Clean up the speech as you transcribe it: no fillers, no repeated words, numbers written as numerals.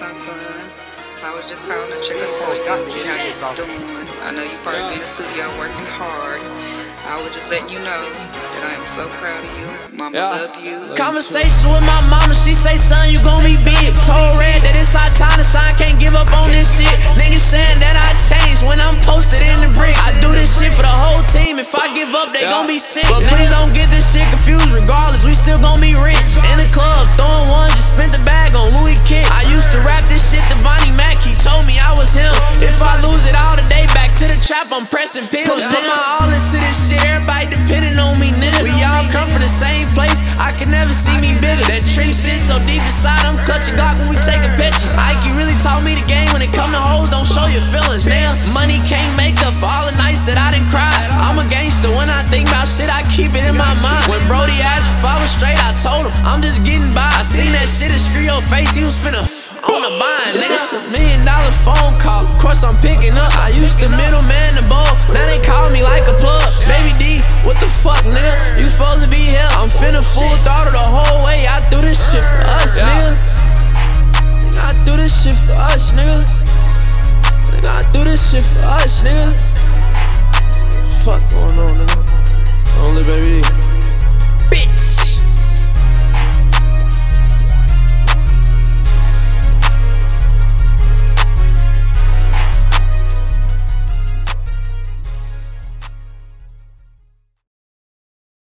up, son? I was just calling to check up on you, see how you doing. I know you probably in the studio working hard. I was just letting you know that I am so proud of you. Mama love you. Conversation with my mama, she say, son, you gon' be big. Told Red that it's our time to shine, can't give up on this shit. Niggas saying that I changed when I'm posted in the bricks. I do this shit for the whole team, if I give up, they gon' be sick. But please don't get this shit confused, regardless, we still gon' be rich. In the club, throwing ones, just spent the bag on Louis kicks. I used to rap this shit to Vonnie Mac, he told me I was him. If I lose it all today, back to the trap, I'm pressing pills. Put my all into this shit, everybody depending on me, nigga. We all come from the same place, I can never see me bigger. That trick shit so deep inside, I'm clutching Glock when we taking pictures. Ike really taught me the game, when it come to hoes, don't show your feelings. Now, money can't make up for all the nights that I didn't cry. I'm a gangster, when I think about shit, I keep it in my mind. When Brody asked if I was straight, I told him, I'm just getting by. I seen that shit and screw your face, he was finna on the bind. Nigga, it's $1 million phone call, of course I'm picking up. I used to middleman the bowl, now they call me like a plug. Baby D, what the fuck, nigga? You supposed to be here. I'm finna full throttle the whole way. I do this shit for us, nigga. I do this shit for us, nigga. I do this shit for us, nigga. Fuck going on, nigga? Only Baby D. Bitch.